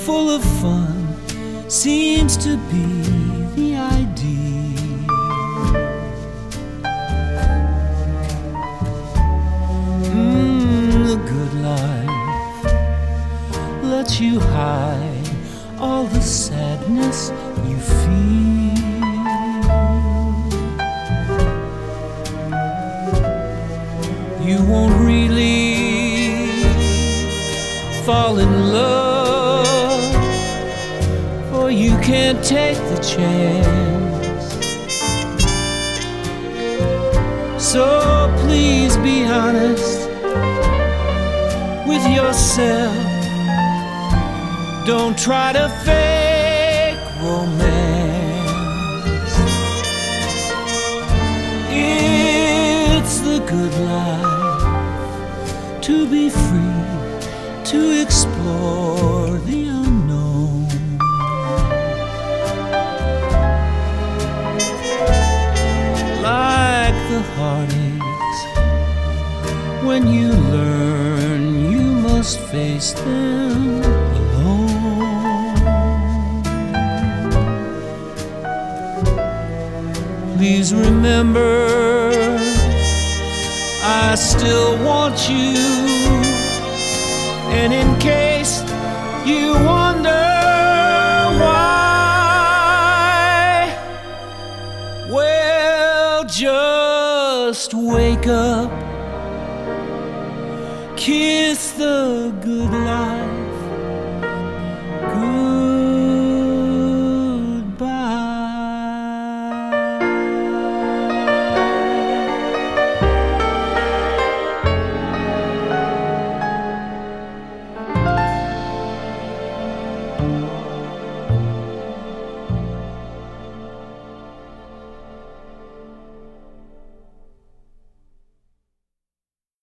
full of fun seems to be the idea. The good life lets you hide all the sadness you feel. You won't really fall in love, for you can't take the chance. So please be honest with yourself. Don't try to fake romance. It's the good life to be free, to explore the unknown. Like the heartaches, when you learn you must face them alone. Please remember, I still want you. And in case you wonder why, well, just wake up, kid.